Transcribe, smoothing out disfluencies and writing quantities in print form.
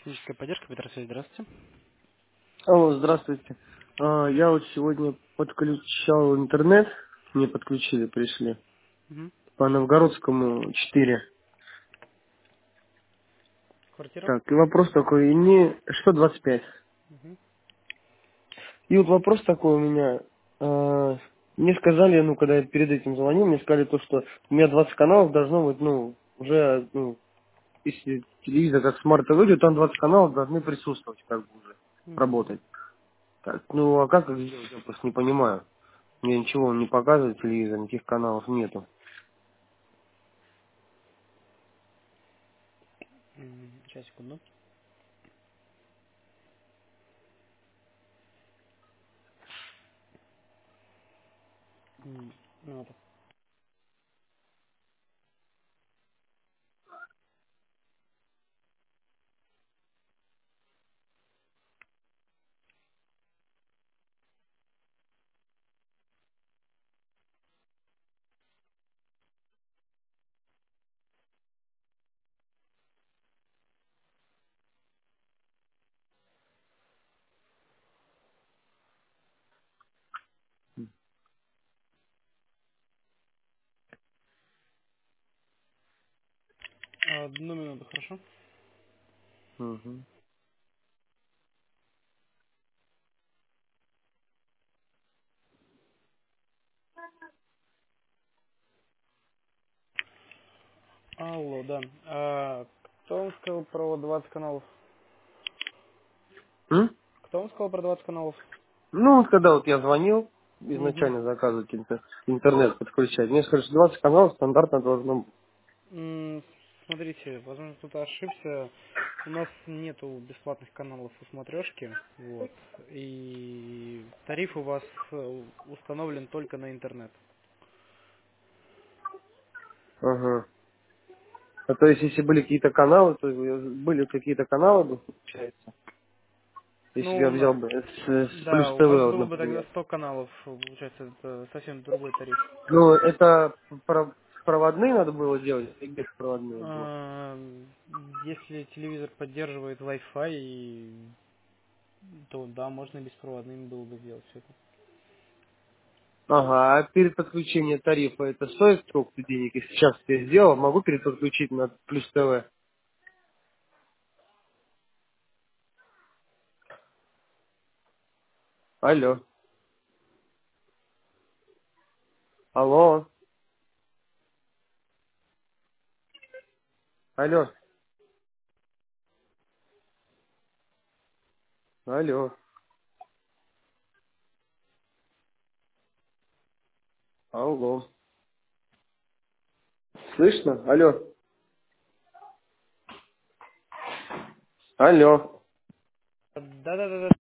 Техническая поддержка, Петр Связь, здравствуйте. Алло, здравствуйте. Я вот сегодня подключал интернет, мне подключили, пришли, Мгм. по Новгородскому 4. Квартира? Так, и вопрос такой, и мне, что 25? Мгм. И вот вопрос такой у меня, мне сказали, ну, когда я перед этим звонил, мне сказали то, что у меня 20 каналов должно быть, ну, уже, ну, если телевизор как смарт выйдет, там 20 каналов должны присутствовать, как бы уже, Мгм. работать. Так, ну, а как это сделать, я просто не понимаю. Мне ничего он не показывает, телевизор, никаких каналов нету. Сейчас, секунду. Минуту. Одну минуту, хорошо? Мгм. Алло, да. Кто вам сказал про 20 каналов? М? Кто вам сказал про 20 каналов? Ну, вот когда вот я звонил, Угу. изначально заказывать интернет подключать, мне сказали, что 20 каналов стандартно должно быть. Смотрите, возможно, кто-то ошибся. У нас нету бесплатных каналов у смотрешки, вот. И тариф у вас установлен только на интернет. Ага. А то есть, если были какие-то каналы, то были какие-то каналы, бы, получается, если бы я Ну, взял бы с да, Плюс у ТВ, вас вот, было бы тогда например. 100 каналов, получается, это совсем другой тариф. Ну, это проводные надо было делать, или беспроводные было? Если телевизор поддерживает Wi-Fi, то да, можно беспроводными было бы сделать все это. Ага, а перед подключением тарифа это стоит сколько денег? Если сейчас я сделал, могу переподключить на Плюс ТВ? Алло, алло, алло, алло, алло. Слышно? Алло, алло. Да-да-да,